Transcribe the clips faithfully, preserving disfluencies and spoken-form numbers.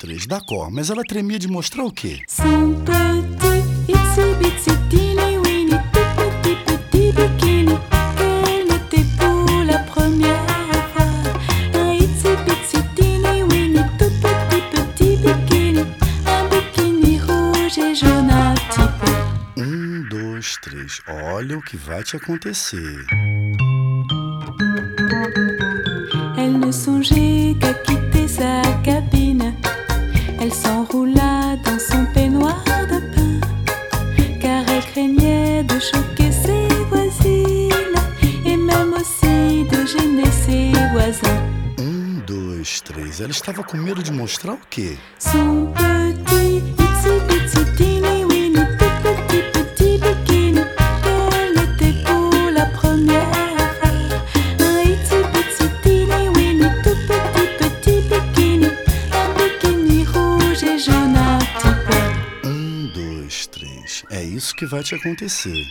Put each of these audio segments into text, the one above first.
três. D'accord, mas ela tremia de mostrar o quê? Son petit itsy bitsy teeny weeny tout petit petit bikini qu'elle mettait pour la première fois. Un itsy bitsy teeny weeny tout petit petit bikini, un bikini rouge et jaune un petit peu. Um, dois, três. Olha o que vai te acontecer. Elle ne songeait qu'à quitter sa cabine. Elle s'enroula dans son peignoir de pain, car elle craignait de choquer ses voisines et même aussi de gêner ses voisins. Um, dois, três. Ela estava com medo de mostrar o quê? Son petit itsy bitsy teeny weeny tout petit petit bikini qu'elle mettait pour la première fois. Un itsy bitsy teeny weeny tout petit petit bikini, un bikini rouge et jaune un petit peu. Um, dois, três. É isso que vai te acontecer.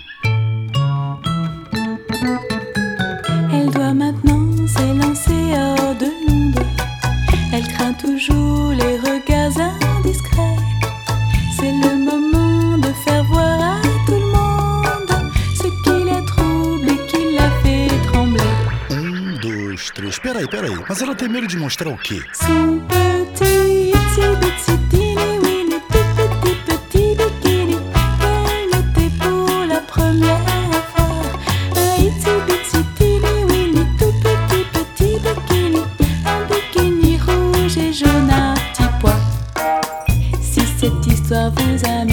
Elle doit maintenant s'élancer hors de l'onde. Elle craint toujours les regards indiscrets. C'est le moment de faire voir à tout le monde ce qui la trouble et qui la fait trembler. Um, dois, três. Peraí, peraí. Mas ela tem medo de mostrar o quê? Son petit itsy bitsy teeny weeny tout petit petit bikini qu'elle mettait pour la première fois. Un itsy bitsy teeny weeny tout petit petit bikini, un bikini rouge et jaune un petit pois. Si cette histoire vous amuse,